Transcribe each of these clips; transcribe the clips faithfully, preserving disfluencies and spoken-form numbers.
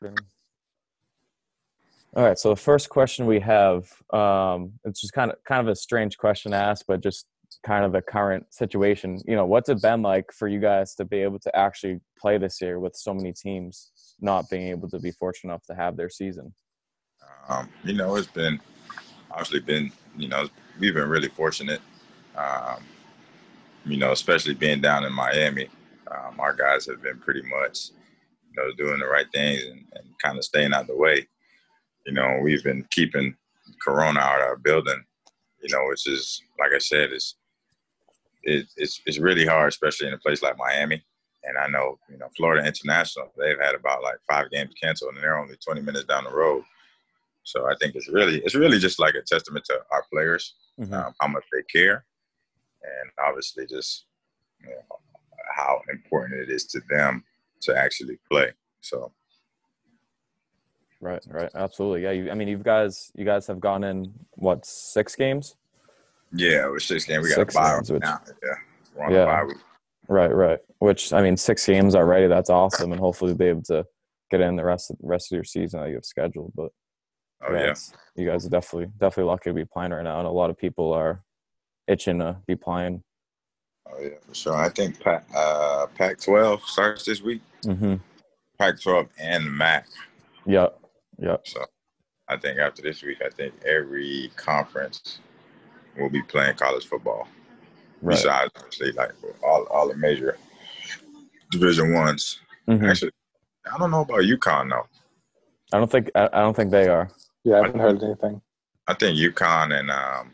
All right, so the first question we have, um, it's just kind of kind of a strange question to ask, but just kind of the current situation. You know, what's it been like for you guys to be able to actually play this year with so many teams not being able to be fortunate enough to have their season? Um, you know, it's been obviously been, you know, we've been really fortunate. Um, you know, especially being down in Miami, um, our guys have been pretty much, you know, doing the right things and, and kind of staying out of the way. You know, we've been keeping Corona out of our building, you know, which is, like I said, it's, it, it's, it's really hard, especially in a place like Miami. And I know, you know, Florida International, they've had about like five games canceled and they're only twenty minutes down the road. So I think it's really, it's really just like a testament to our players, Mm-hmm. um, how much they care, and obviously just, you know, how important it is to them to actually play. So. Right, right, absolutely. Yeah, you, I mean, you guys, you guys have gone in what six games? Yeah, it was six games. We got Six a bye games, right which, now. Yeah, we're on a yeah, bye week. right, right. Which I mean, six games already. That's awesome, and hopefully be able to get in the rest of the rest of your season that you have scheduled. But Oh yeah, yeah, it's, you guys are definitely definitely lucky to be playing right now, and a lot of people are itching to be playing. oh yeah, for sure. I think Pac, uh, Pac twelve starts this week. Mm-hmm. Pac twelve and M A C. Yep, yep. So I think after this week, I think every conference will be playing college football. Right. Besides, obviously, like all all the major Division ones. Mm-hmm. Actually, I don't know about UConn though. I don't think I, I don't think they are. Yeah, I haven't heard anything. I think UConn and um,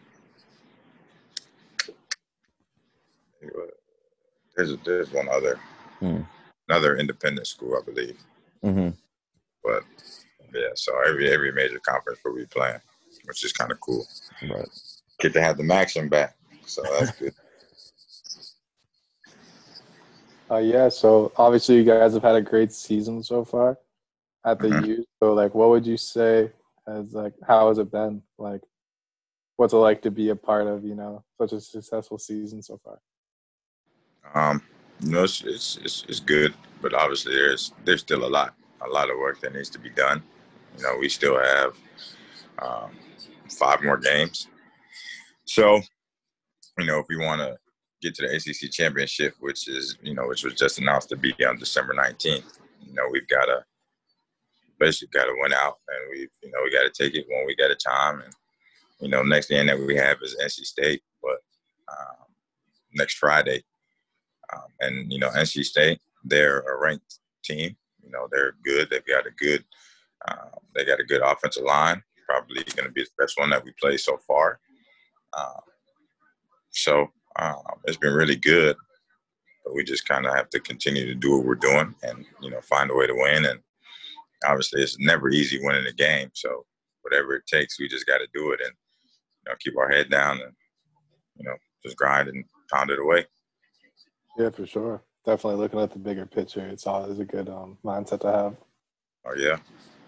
there's there's one other Hmm. another independent school, I believe. Mm-hmm. But yeah, so every every major conference will be playing, which is kind of cool. Right. Get to have the Maxim back, so that's good. Uh, yeah, so obviously you guys have had a great season so far at the Mhm. U. So, like, what would you say as, like, how has it been? Like, what's it like to be a part of, you know, such a successful season so far? Um, you know, it's, it's it's it's good, but obviously there's there's still a lot a lot of work that needs to be done. You know, we still have um, five more games, so you know if we want to get to the A C C championship, which is you know which was just announced to be on December nineteenth, you know we've got to basically got to win out, and we you know we got to take it one week at a time, and you know next game that we have is N C State, but um, next Friday. Um, and, you know, N C State, they're a ranked team. You know, they're good. They've got a good um, they got a good offensive line, probably going to be the best one that we played so far. Um, so um, it's been really good, but we just kind of have to continue to do what we're doing and, you know, find a way to win. And obviously it's never easy winning a game. So whatever it takes, we just got to do it and, you know, keep our head down and, you know, just grind and pound it away. Yeah, for sure. Definitely looking at the bigger picture. It's always a good um, mindset to have. Oh, yeah.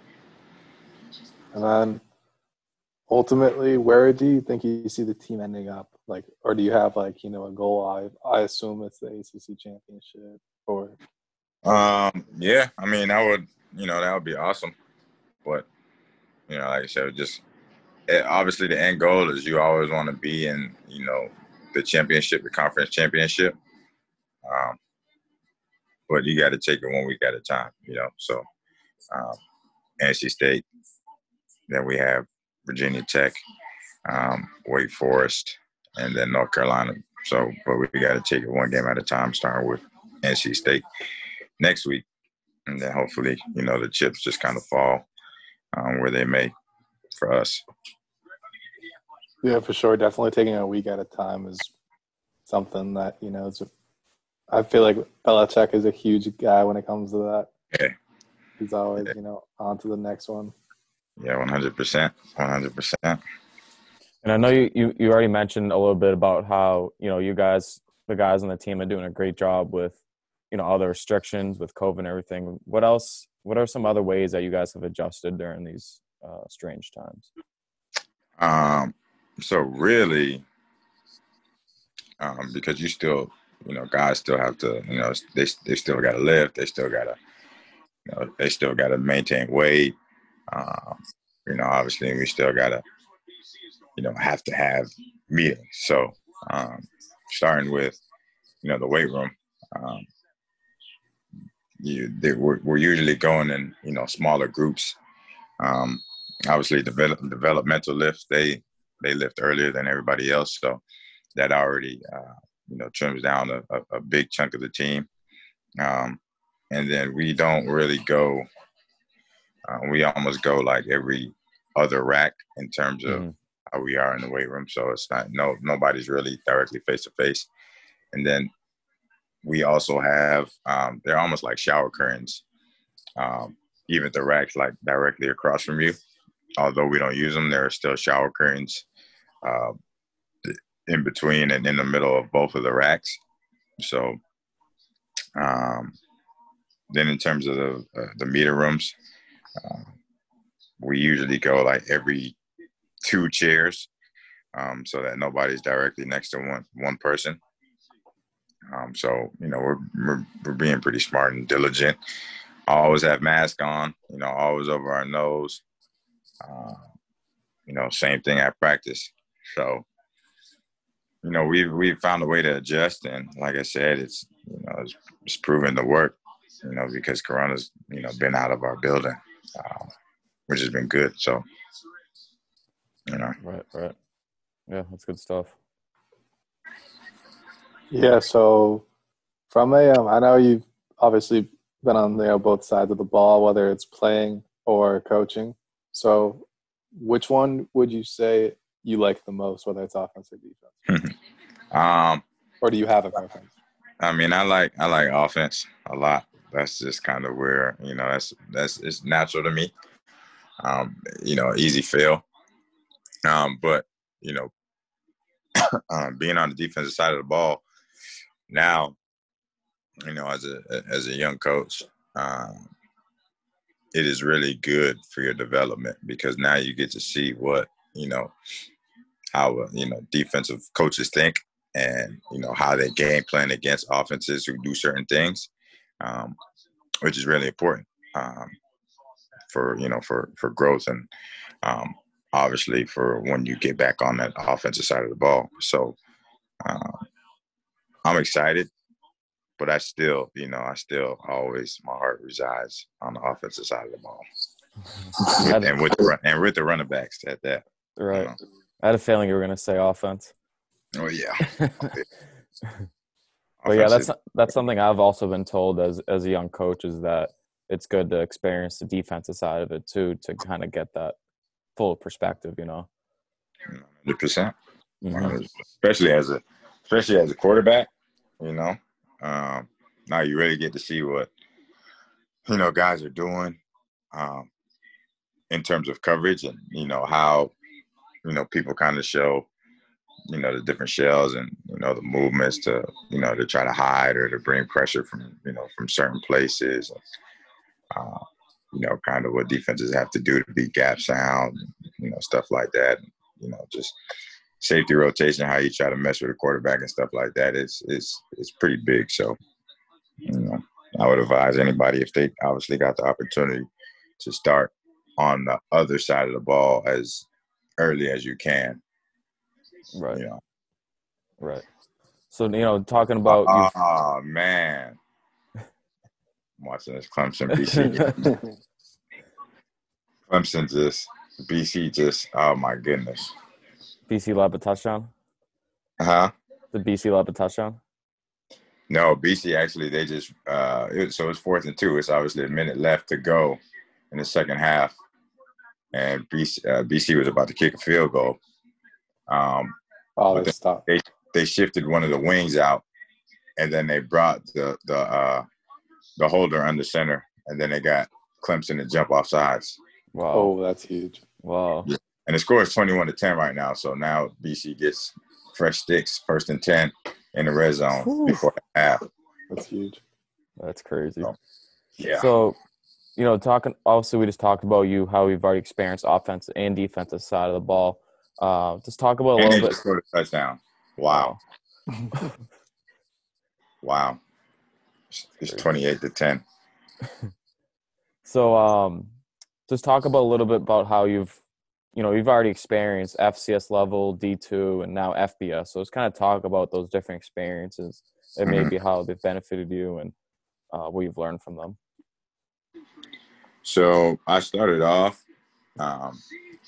And then ultimately, where do you think you see the team ending up? Like, or do you have, like, you know, a goal? I I assume it's the A C C championship or Um, yeah, I mean, I would, you know, that would be awesome. But, you know, like I said, just eh, obviously the end goal is you always want to be in, you know, the championship, the conference championship. Um, but you got to take it one week at a time, you know. So, um, N C State, then we have Virginia Tech, um, Wake Forest, and then North Carolina. So, but we got to take it one game at a time, starting with N C State next week. And then hopefully, you know, the chips just kind of fall um, where they may for us. yeah, for sure. Definitely taking a week at a time is something that, you know, is a, I feel like Belichick is a huge guy when it comes to that. Yeah. He's always, Yeah. you know, on to the next one. Yeah, one hundred percent, one hundred percent. And I know you, you, you already mentioned a little bit about how, you know, you guys, the guys on the team are doing a great job with, you know, all the restrictions with COVID and everything. What else, what are some other ways that you guys have adjusted during these uh, strange times? Um, so really, um, because you still, you know, guys still have to, you know, they they still got to live. They still got to, You know, they still got to maintain weight. Um, you know, obviously, we still got to, you know, have to have meetings. So, um, starting with, you know, the weight room, um, you, they, we're, we're usually going in, you know, smaller groups. Um, obviously, develop, developmental lifts, they they lift earlier than everybody else. So that already, uh, you know, trims down a, a, a big chunk of the team. Um, and then we don't really go, uh, we almost go like every other rack in terms of Mm-hmm. how we are in the weight room. So it's not, no, nobody's really directly face to face. And then we also have, um, they're almost like shower curtains. Um, even the racks like directly across from you, although we don't use them, there are still shower curtains uh, in between and in the middle of both of the racks. So um, then in terms of the, uh, the meter rooms, uh, we usually go like every two chairs um, so that nobody's directly next to one, one person. Um, so, you know, we're, we're, we're being pretty smart and diligent. Always have mask on, you know, always over our nose. Uh, you know, same thing at practice. So, you know, we've, we've found a way to adjust. And like I said, it's, you know, it's, it's proven to work, you know, because Corona's, you know, been out of our building, uh, which has been good. So, you know. Right, right. Yeah, that's good stuff. Yeah, so from a, um, I know you've obviously been on, you know, both sides of the ball, whether it's playing or coaching. So which one would you say you like the most, whether it's offense or defense? um, Or do you have a preference? I mean, I like I like offense a lot. That's just kind of where, you know, that's that's it's natural to me. Um, you know, easy fail. Um, but you know, um, being on the defensive side of the ball now, you know, as a as a young coach, um, it is really good for your development because now you get to see what, you know, how, you know, defensive coaches think and, you know, how they game plan against offenses who do certain things, um, which is really important um, for, you know, for, for growth and um, obviously for when you get back on that offensive side of the ball. So uh, I'm excited. But I still, you know, I still always, my heart resides on the offensive side of the ball, with, and with the run, and with the running backs at that. Right. You know. I had a feeling you were going to say offense. Oh yeah. But yeah, that's that's something I've also been told as as a young coach is that it's good to experience the defensive side of it too to kind of get that full perspective, you know. one hundred percent. Mm-hmm. Especially as a, especially as a quarterback, you know. Um, now you really get to see what, you know, guys are doing um, in terms of coverage and, you know, how, you know, people kind of show, you know, the different shells and, you know, the movements to, you know, to try to hide or to bring pressure from, you know, from certain places. Uh, you know, kind of what defenses have to do to be gap sound, you know, stuff like that. You know, just safety rotation, how you try to mess with a quarterback and stuff like that is is is pretty big. So, you know, I would advise anybody if they obviously got the opportunity to start on the other side of the ball as early as you can. Right. You know. Right. So, you know, talking about oh, you. Oh man, I'm watching this Clemson B C. Clemson just B C just oh my goodness. B C led a touchdown? Huh? The B C led a touchdown? No, B C actually they just uh it, so it's fourth and two. It's obviously a minute left to go in the second half, and B C, uh, B C was about to kick a field goal. Um, oh, but they stopped. They they shifted one of the wings out, and then they brought the the uh, the holder under center, and then they got Clemson to jump off sides. Wow. Oh, that's huge. Wow. Yeah. And the score is twenty-one to ten right now. So now B C gets fresh sticks, first and ten in the red zone Whew. Before the half. That's huge. That's crazy. So, yeah. So, you know, talking, obviously we just talked about you, how you've already experienced offensive and defensive side of the ball. Uh, just talk about a and little bit. Just scored a touchdown. Wow. Wow. It's twenty-eight to ten. So, um, just talk about a little bit about how you've, you know, you've already experienced F C S level, D two, and now F B S. So let's kind of talk about those different experiences and Mhm. maybe how they've benefited you and uh, what you've learned from them. So I started off, um,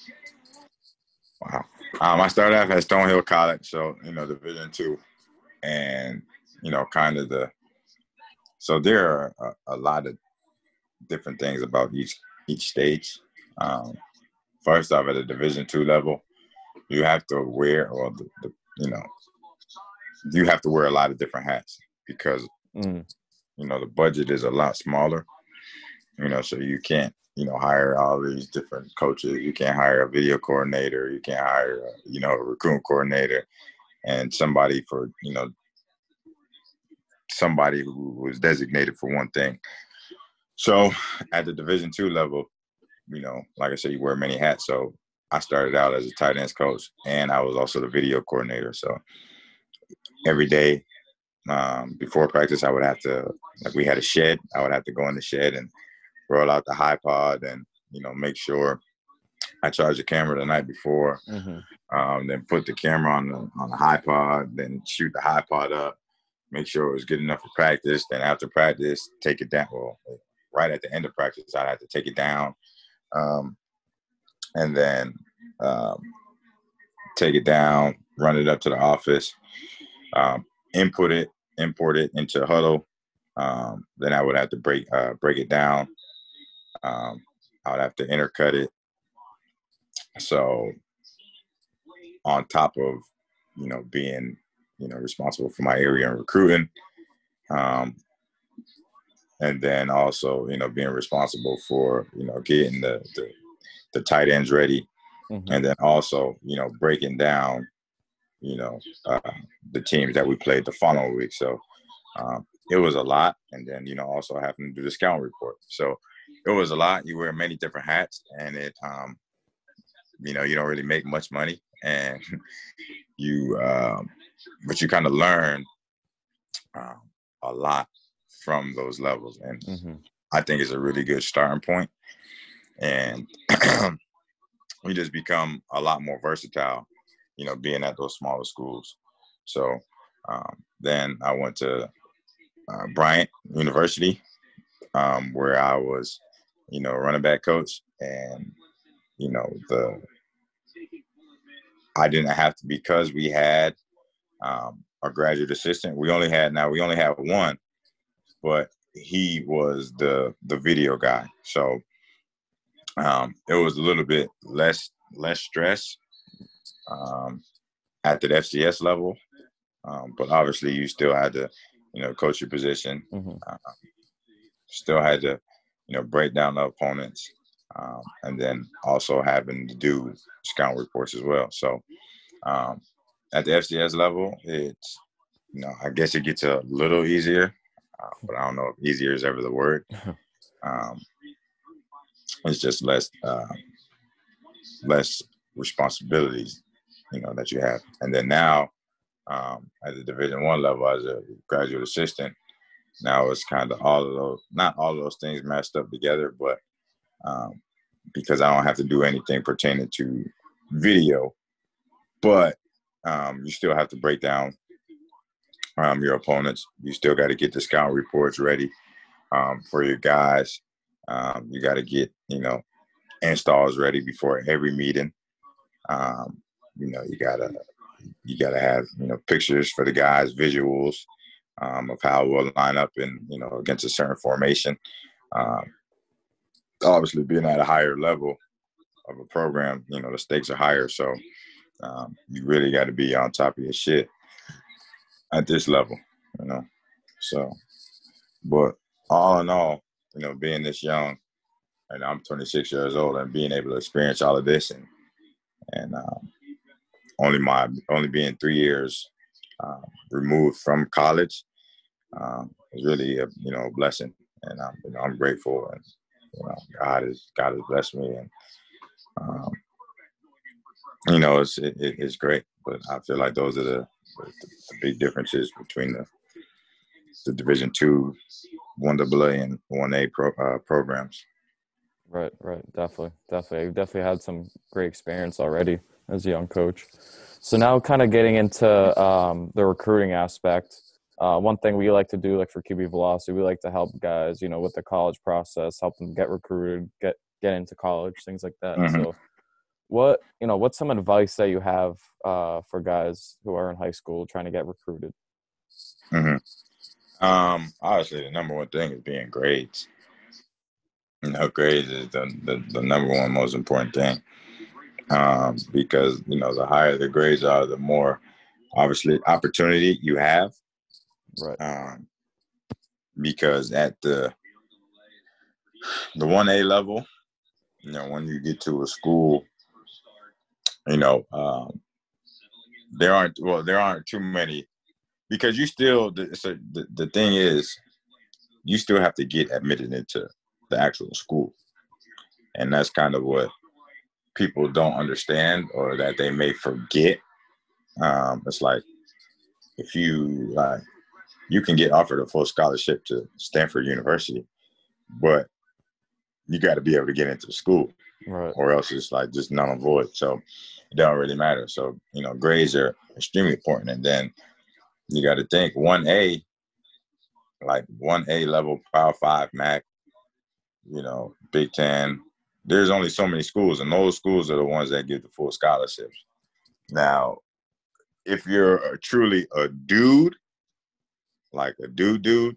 wow. Um, I started off at Stonehill College, so, you know, Division two. And, you know, kind of the, so there are a, a lot of different things about each each stage. Um, first off, at a Division two level, you have to wear, or the, the, you know, you have to wear a lot of different hats because, Mm. you know, the budget is a lot smaller, you know, so you can't, you know, hire all these different coaches. You can't hire a video coordinator. You can't hire, a, you know, a recruiting coordinator and somebody for, you know, somebody who was designated for one thing. So at the Division two level, you know, like I said, you wear many hats. So I started out as a tight ends coach, and I was also the video coordinator. So every day um, before practice, I would have to, like we had a shed, I would have to go in the shed and roll out the high pod and, you know, make sure I charged the camera the night before, Mm-hmm. um, then put the camera on the, on the high pod, then shoot the high pod up, make sure it was good enough for practice. Then after practice, take it down. Well, right at the end of practice, I'd have to take it down. Um, and then um, take it down, run it up to the office, um, input it, import it into Huddle. Um, then I would have to break uh, break it down. Um, I would have to intercut it. So on top of, you know, being, you know, responsible for my area and recruiting, um, and then also, you know, being responsible for, you know, getting the the, the tight ends ready. Mm-hmm. And then also, you know, breaking down, you know, uh, the teams that we played the following week. So um, it was a lot. And then, you know, also having to do the scouting report. So it was a lot. You wear many different hats, and it, um, you know, you don't really make much money. And you, um, but you kind of learn um, a lot from those levels. And mm-hmm. I think it's a really good starting point. And we just become a lot more versatile, you know, being at those smaller schools. So um, then I went to uh, Bryant University, um, where I was, you know, running back coach. And, you know, the I didn't have to, because we had um, a graduate assistant. We only had, now we only have one, but he was the the video guy. So um, it was a little bit less less stress um, at the F C S level. Um, but obviously you still had to, you know, coach your position. Mm-hmm. Uh, still had to, you know, break down the opponents, um, and then also having to do scout reports as well. So um, at the F C S level, it's, you know, I guess it gets a little easier, uh, but I don't know if easier is ever the word. Um, it's just less uh, less responsibilities, you know, that you have. And then now, um, at the Division One level, as a graduate assistant, now it's kind of all of those, not all of those things mashed up together, but um, because I don't have to do anything pertaining to video, but um, you still have to break down um, your opponents. You still got to get the scout reports ready um, for your guys. Um, you got to get, you know, installs ready before every meeting. Um, you know, you gotta you gotta have, you know, pictures for the guys, visuals um, of how we'll line up in, you know, against a certain formation. Um, obviously, being at a higher level of a program, you know, the stakes are higher, so um, you really got to be on top of your shit at this level, you know. So, but all in all, you know, being this young, and I'm twenty-six years old, and being able to experience all of this, and and um, only my only being three years um, removed from college um, is really a, you know, a blessing, and I'm, you know, I'm grateful, and you know, God has God has blessed me, and um, you know, it's it, it's great. But I feel like those are the, the, the big differences between the the Division two, one double A, and one A pro, uh, programs. Right, right. Definitely, definitely. You've definitely had some great experience already as a young coach. So now kind of getting into um, the recruiting aspect. Uh, one thing we like to do, like for Q B Velocity, we like to help guys, you know, with the college process, help them get recruited, get get into college, things like that. Mm-hmm. So what, you know, what's some advice that you have uh, for guys who are in high school trying to get recruited? Mm-hmm. Um, obviously, the number one thing is being grades. You know, grades is the, the, the number one most important thing, um, because, you know, the higher the grades are, the more, obviously, opportunity you have. Right. Um, because at the the one A level, you know, when you get to a school, you know, um, there aren't, well, there aren't too many, because you still, so the, the thing is, you still have to get admitted into the actual school. And that's kind of what people don't understand, or that they may forget. Um, it's like, if you like, you can get offered a full scholarship to Stanford University, but you got to be able to get into the school, Right. or else it's like just null and void. So it don't really matter. So, you know, grades are extremely important. And then you got to think one A, like one A level, Power Five, MAC, you know, Big Ten. There's only so many schools, and those schools are the ones that give the full scholarships. Now, if you're a, truly a dude, like a dude dude,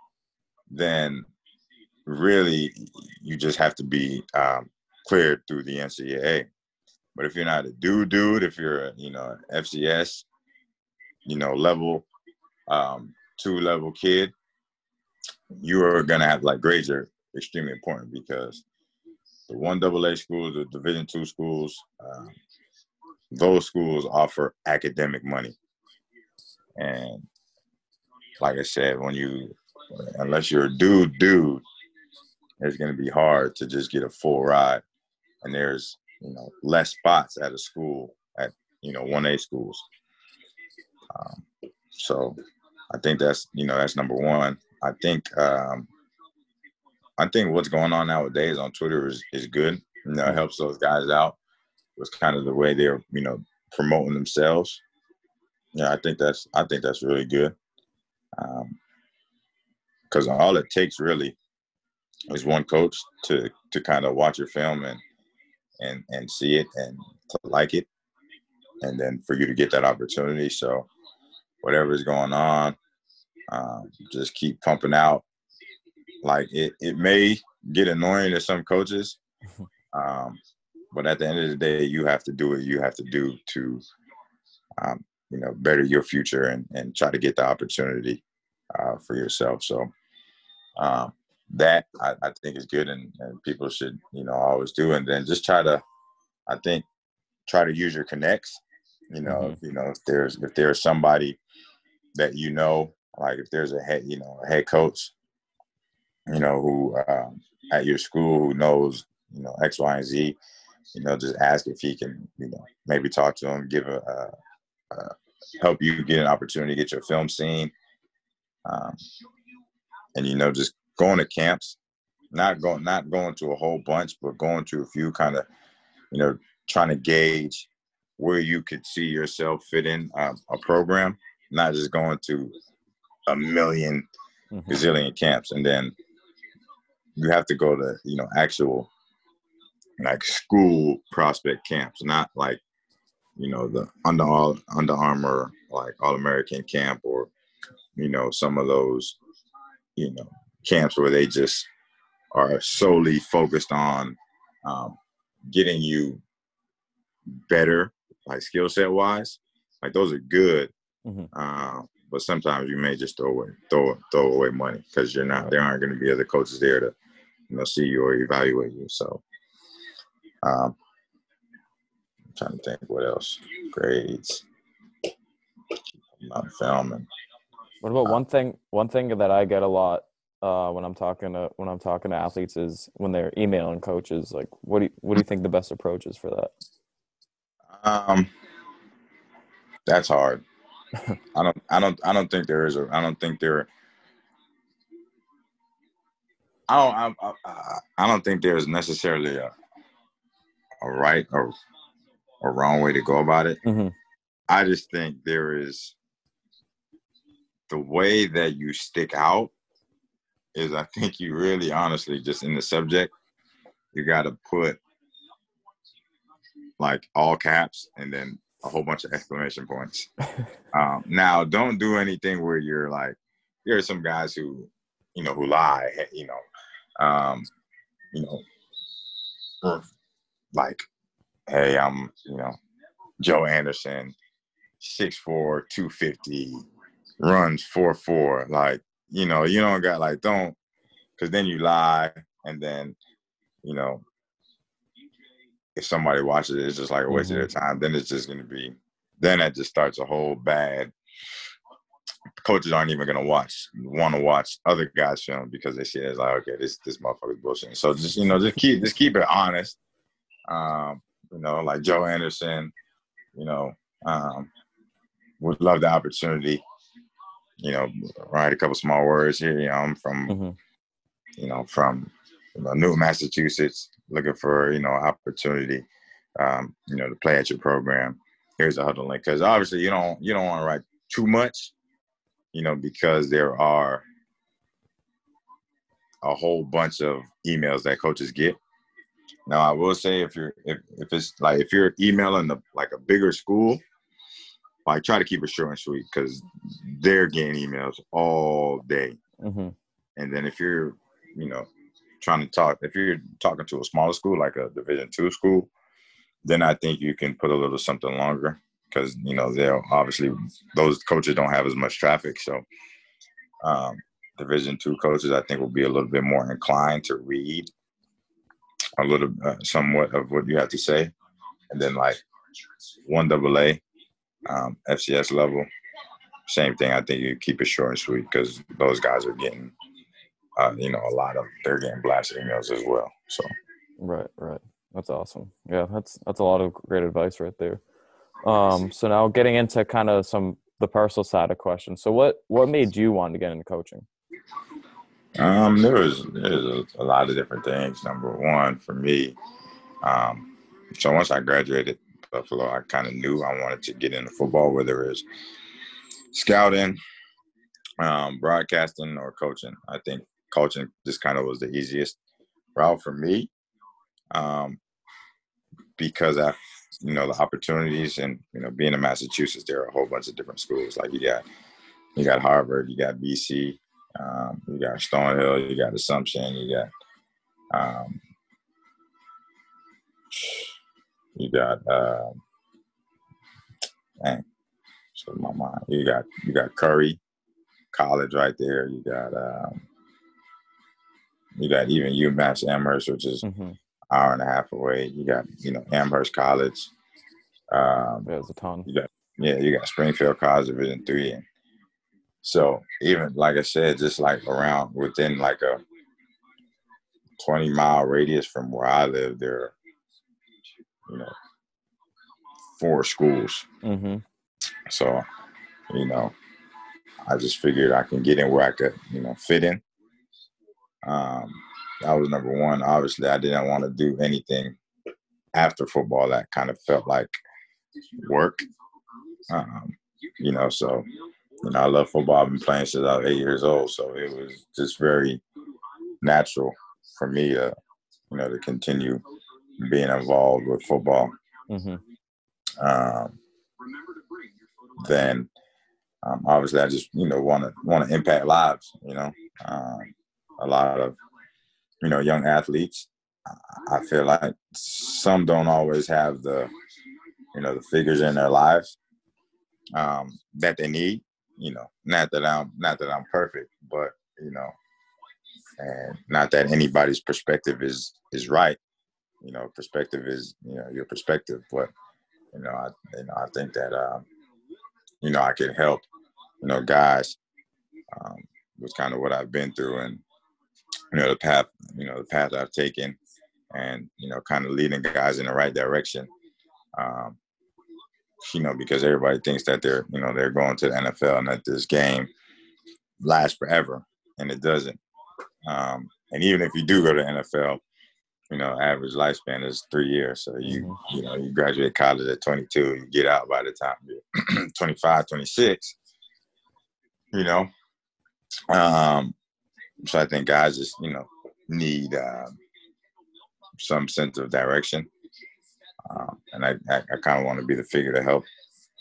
then really you just have to be um, cleared through the N C double A. But if you're not a dude dude, if you're a, you know, F C S, you know, level um, two level kid, you are gonna have, like, grades are extremely important, because the one double A schools, the Division two schools, um, those schools offer academic money. And like I said, when you, unless you're a dude dude, it's going to be hard to just get a full ride. And there's, you know, less spots at a school, at, you know, one A schools. Um, so I think that's, you know, that's number one. I think, um, I think what's going on nowadays on Twitter is, is good. You know, it helps those guys out. It's kind of the way they're, you know, promoting themselves. Yeah, I think that's, I think that's really good. Um, because all it takes really is one coach to to kind of watch your film and and and see it and to like it, and then for you to get that opportunity. So whatever's going on, um, just keep pumping out. Like, it, it may get annoying to some coaches, um, but at the end of the day, you have to do what you have to do to, um, you know, better your future and and try to get the opportunity uh, for yourself. So. Um, that I, I think is good, and, and people should, you know, always do. And then just try to, I think, try to use your connects. You know, Mm-hmm. if, you know, if there's if there's somebody that, you know, like if there's a head, you know, a head coach, you know, who um, at your school who knows, you know, X, Y, and Z, you know, just ask if he can, you know, maybe talk to him, give a, a, a help you get an opportunity to get your film seen. Um, and, you know, just going to camps, not going, not going to a whole bunch, but going to a few, kind of, you know, trying to gauge where you could see yourself fit in um, a program, not just going to a million Mm-hmm. gazillion camps. And then you have to go to, you know, actual, like, school prospect camps, not like, you know, the Under, all, Under Armour, like, All-American camp, or, you know, some of those, you know, camps where they just are solely focused on um, getting you better, like, skill set wise. Like, those are good, Mm-hmm. uh, but sometimes you may just throw away throw throw away money, because you're not, there aren't going to be other coaches there to, you know, see you or evaluate you. So, um, I'm trying to think what else. Grades, not film, and What about uh, one thing? One thing that I get a lot uh, when I'm talking to when I'm talking to athletes is when they're emailing coaches. Like, what do you, what do you think the best approach is for that? um, that's hard. I don't, I don't, I don't think there is a, I don't think there. I don't. I, I, I don't think there's necessarily a a right or a wrong way to go about it. Mm-hmm. I just think there is the way that you stick out is. I think you really, honestly, just in the subject, you got to put like all caps and then a whole bunch of exclamation points. um, now, don't do anything where you're like, there are some guys who, you know, who lie, you know, um, you know, like, hey, I'm, you know, Joe Anderson, six four, two fifty, runs four four. Like, you know, you don't got like, don't, because then you lie and then, you know, if somebody watches it, it's just like a waste mm-hmm. of their time. Then it's just going to be, then it just starts a whole bad. Coaches aren't even going to watch, want to watch other guys' film because they see it as like, okay, this this motherfucker's bullshit. So just, you know, just keep just keep it honest. Um, you know, like Joe Anderson, you know, um, would love the opportunity. You know, write a couple small words here. You know, I'm from, mm-hmm. you know, from you know, Newton, Massachusetts, looking for, you know, opportunity, um, you know, to play at your program. Here's a huddle link. Because obviously you don't you don't want to write too much, you know, because there are a whole bunch of emails that coaches get. Now, I will say if you're if, if it's like if you're emailing the, like a bigger school, like try to keep it short and sweet because they're getting emails all day. Mm-hmm. And then if you're, you know, trying to talk, if you're talking to a smaller school like a Division two school, then I think you can put a little something longer because, you know, they'll obviously those coaches don't have as much traffic. So um, Division two coaches, I think, will be a little bit more inclined to read a little, uh, somewhat of what you have to say. And then like one double A, um, F C S level, same thing. I think you keep it short and sweet because those guys are getting, uh, you know, a lot of, they're getting blasted emails as well. So. Right, right. That's awesome. Yeah, that's that's a lot of great advice right there. Um, so now getting into kind of some the personal side of questions. So what what made you want to get into coaching? Um, there was there's a, a lot of different things. Number one, for me, um, so once I graduated Buffalo, I kind of knew I wanted to get into football, whether it's scouting, um, broadcasting, or coaching. I think coaching just kind of was the easiest route for me. Um, because I, you know, the opportunities and, you know, being in Massachusetts, there are a whole bunch of different schools. Like you got, you got Harvard, you got B C, um, you got Stonehill, you got Assumption, you got, um, you got, uh, dang, so my mind, you got, you got Curry College right there. You got, um, you got even UMass Amherst, which is mm-hmm. hour and a half away. You got, you know, Amherst College. Um, There's a ton. You got, yeah, you got Springfield College Division three, and so even like I said, just like around within like a twenty mile radius from where I live, there are, you know, four schools. Mm-hmm. So, you know, I just figured I can get in where I could, you know, fit in. Um, that was number one. Obviously, I didn't want to do anything after football that kind of felt like work. Um, you know, so, you know, I love football. I've been playing since I was eight years old. So it was just very natural for me to, you know, to continue being involved with football. Mm-hmm. Um, then um, obviously I just, you know, want to want to impact lives, you know, um, a lot of, you know, young athletes. I feel like some don't always have the, you know, the figures in their lives um, that they need. You know, not that I'm not that I'm perfect, but you know, and not that anybody's perspective is is right. You know, perspective is, you know, your perspective. But you know, I you know I think that um, you know, I can help, you know, guys um, with kind of what I've been through and, you know, the path you know the path I've taken, and you know, kind of leading guys in the right direction. Um, you know, because everybody thinks that they're, you know, they're going to the N F L and that this game lasts forever, and it doesn't. Um, And even if you do go to N F L, you know, average lifespan is three years. So you, mm-hmm. you know, you graduate college at twenty-two, you get out by the time you're twenty-five, twenty-six, you know. Um, so I think guys just, you know, need um, some sense of direction. Um, and I, I, I kind of want to be the figure to help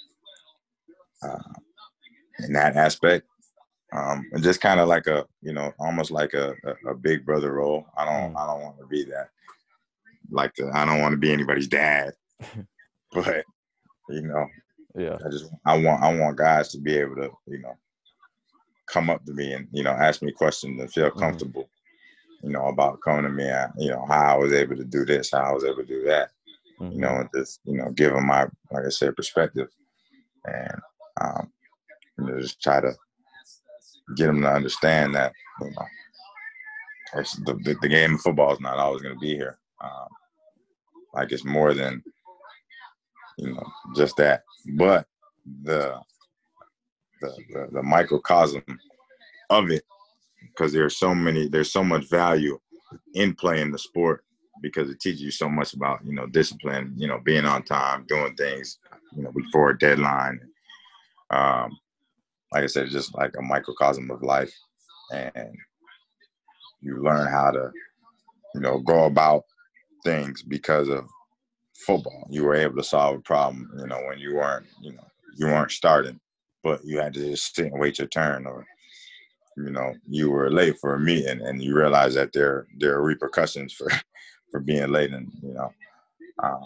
uh, in that aspect. Um, and just kind of like a, you know, almost like a, a, a big brother role. I don't, I don't want to be that. Like the, I don't want to be anybody's dad, but you know, yeah. I just, I want, I want guys to be able to, you know, come up to me and, you know, ask me questions and feel comfortable, mm-hmm. you know, about coming to me, and, you know, how I was able to do this, how I was able to do that, mm-hmm. you know, and just, you know, give them my, like I said, perspective, and um, you know, just try to get them to understand that, you know, the, the, the game of football is not always going to be here. Um, like it's more than, you know, just that. But the the, the, the microcosm of it, because there's so many, there's so much value in playing the sport, because it teaches you so much about, you know, discipline, you know, being on time, doing things, you know, before a deadline. Um, like I said, it's just like a microcosm of life. And you learn how to, you know, go about things because of football. You were able to solve a problem, you know, when you weren't, you know, you weren't starting, but you had to just sit and wait your turn, or, you know, you were late for a meeting and you realize that there there are repercussions for, for being late, and, you know, um,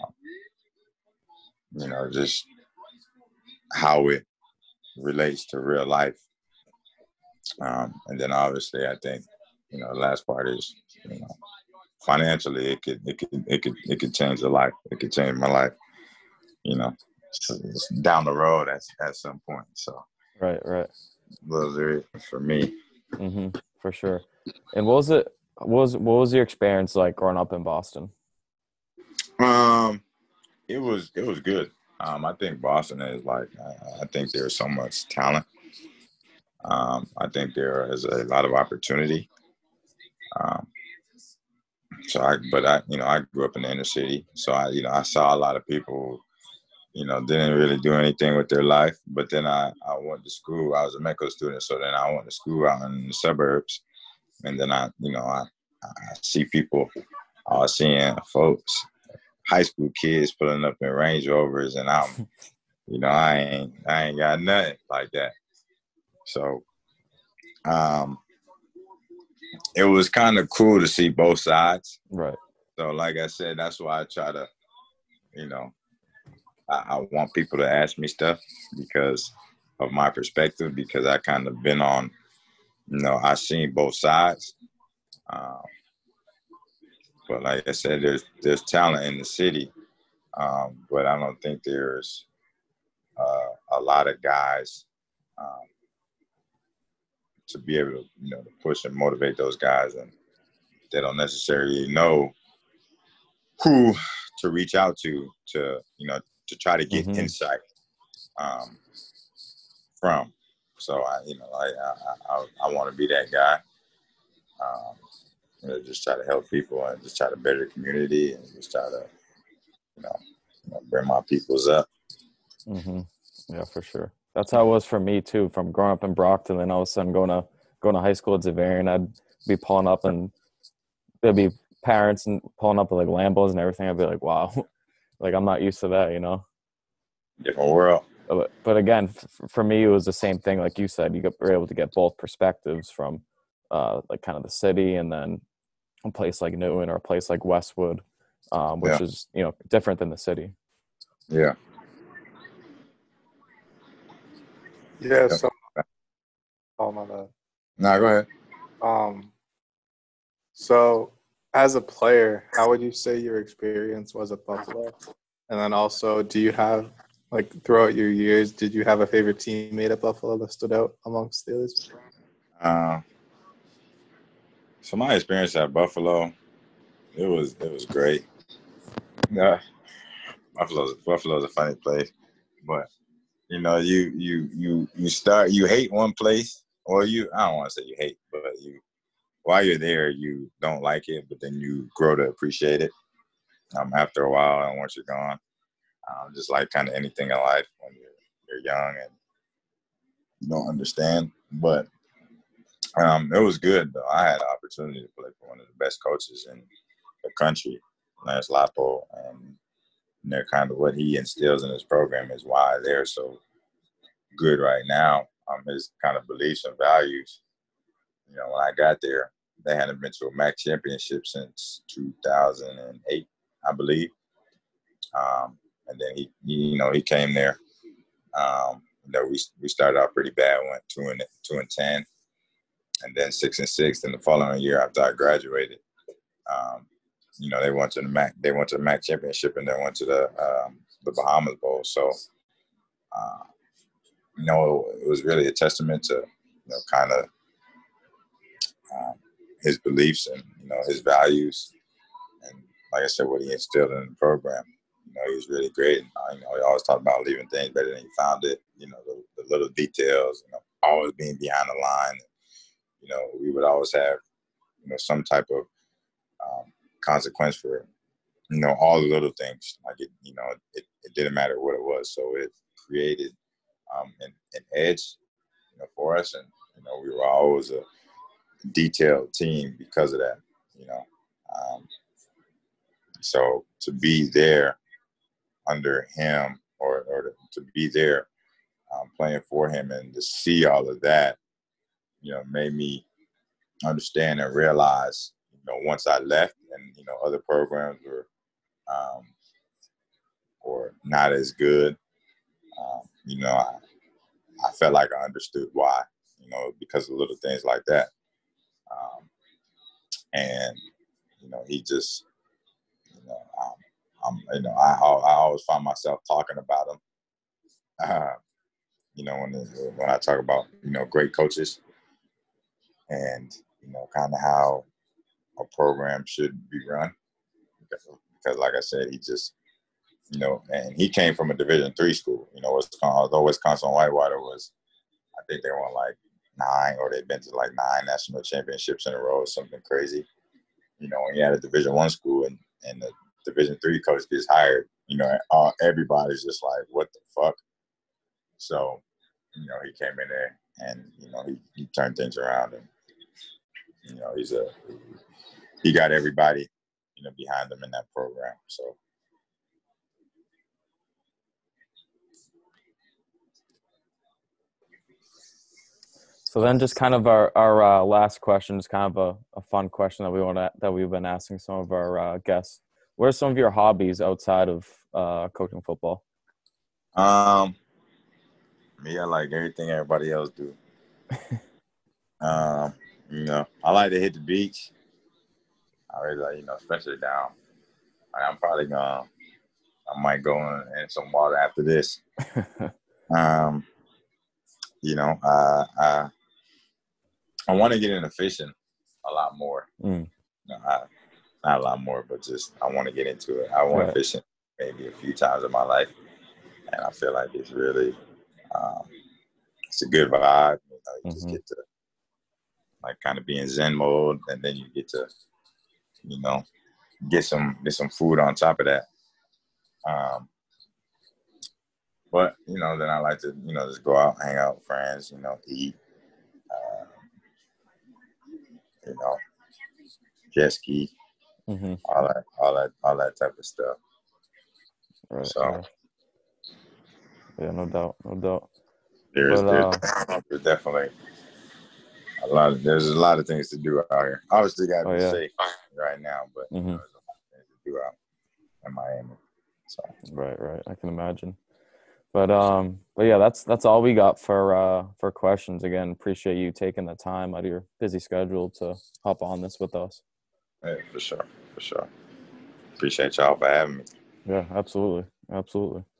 you know, just how it relates to real life. Um, and then obviously I think, you know, the last part is, you know, financially, it could, it could, it could, it could change the life. It could change my life, you know, so it's down the road at, at some point. So, right, right. Those are it for me. Mm-hmm, for sure. And what was it, what was, what was your experience like growing up in Boston? Um, it was, it was good. Um, I think Boston is like, uh, I think there's so much talent. Um, I think there is a lot of opportunity. Um, So I, but I, you know, I grew up in the inner city, so I, you know, I saw a lot of people, you know, didn't really do anything with their life. But then I, I went to school. I was a medical student, so then I went to school out in the suburbs, and then I, you know, I, I see people, I was seeing folks, high school kids pulling up in Range Rovers, and I'm, you know, I ain't, I ain't got nothing like that. So, um. It was kind of cool to see both sides. Right. So, like I said, that's why I try to, you know, I, I want people to ask me stuff because of my perspective, because I kind of been on, you know, I've seen both sides. Um, but like I said, there's there's talent in the city, um, but I don't think there's uh, a lot of guys um, to be able to, you know, to push and motivate those guys, and they don't necessarily know who to reach out to, to, you know, to try to get mm-hmm. insight um, from. So I, you know, I, I, I, I want to be that guy. Um, you know, just try to help people and just try to better the community and just try to, you know, you know bring my peoples up. Mm-hmm. Yeah, for sure. That's how it was for me too. From growing up in Brockton, and all of a sudden going to going to high school at Xaverian, I'd be pulling up and there'd be parents and pulling up with like Lambos and everything. I'd be like, wow, like I'm not used to that, you know. Different world. But, but again, f- for me, it was the same thing. Like you said, you got, were able to get both perspectives from uh, like kind of the city, and then a place like Newton or a place like Westwood, um, which yeah. is, you know, different than the city. Yeah. Yeah. So, oh my bad. No, go ahead. Um. So, as a player, how would you say your experience was at Buffalo? And then also, do you have, like, throughout your years, did you have a favorite teammate at Buffalo that stood out amongst the others? Uh, so my experience at Buffalo, it was it was great. Yeah, Buffalo's Buffalo's a funny place, but you know, you you you you start you hate one place, or you I don't want to say you hate, but you while you're there, you don't like it, but then you grow to appreciate it um, after a while and once you're gone. Um, just like kind of anything in life when you're, you're young and you don't understand. But um, it was good, though. I had the opportunity to play for one of the best coaches in the country, Lance Lapo, and they're kind of what he instills in his program is why they're so good right now. Um, his kind of beliefs and values. You know, when I got there, they hadn't been to a M A C championship since two thousand eight, I believe. Um, and then he, he, you know, he came there. Um, you know, we we started out pretty bad. Went two and two and ten, and then six and six. And the following year, after I graduated, um, you know, they went to the M A C. They went to the M A C championship, and then went to the um, the Bahamas Bowl. So, uh, you know, it was really a testament to, you know, kind of um, his beliefs and, you know, his values, and like I said, what he instilled in the program. You know, he was really great. And, uh, you know, he always talked about leaving things better than he found it. You know, the, the little details. You know, always being behind the line. You know, we would always have, you know, some type of um, consequence for, you know, all the little things. Like, it, you know, it, it didn't matter what it was. So it created um, an, an edge, you know, for us. And, you know, we were always a detailed team because of that, you know. Um, so to be there under him or, or to, to be there um, playing for him and to see all of that, you know, made me understand and realize, you know, once I left and, you know, other programs were um, or not as good, um, you know, I, I felt like I understood why, you know, because of little things like that. Um, and, you know, he just, you know, um, I'm, you know, I, I always find myself talking about him. Uh, you know, when when I talk about, you know, great coaches and, you know, kind of how a program should be run. Because, because, like I said, he just, you know, and he came from a Division three school. You know, Wisconsin, although Wisconsin Whitewater was, I think they won like nine, or they've been to like nine national championships in a row or something crazy. You know, when you had a Division one school and, and the Division three coach gets hired, you know, uh, everybody's just like, what the fuck? So, you know, he came in there and, you know, he, he turned things around, and, you know, he's a, he got everybody, you know, behind him in that program. So. So then, just kind of our our uh, last question is kind of a, a fun question that we want to that we've been asking some of our uh, guests. What are some of your hobbies outside of uh, coaching football? Um, me, I like everything everybody else do. um, you know, I like to hit the beach. I really like, you know, especially down. I'm probably gonna, I might go in, in some water after this. um, you know, uh, I I want to get into fishing a lot more. Mm. You know, I, not a lot more, but just I want to get into it. I went Right. fishing maybe a few times in my life, and I feel like it's really, um, it's a good vibe. You know, you mm-hmm. just get to like kind of be in Zen mode, and then you get to, you know, get some get some food on top of that. Um, but you know, then I like to, you know, just go out, hang out with friends, you know, eat, uh, you know, jet ski, mm-hmm. all that, all that, all that type of stuff. Right, so, right. Yeah, no doubt, no doubt. There's, but, there's, uh, there's definitely a lot of there's a lot of things to do out here. Obviously, got to be oh, yeah. safe right now, but mm-hmm. you know, there's a lot of things to do out in Miami. So. Right, right. I can imagine. But um, but yeah, that's that's all we got for uh for questions. Again, appreciate you taking the time out of your busy schedule to hop on this with us. Hey, for sure, for sure. Appreciate y'all for having me. Yeah, absolutely, absolutely.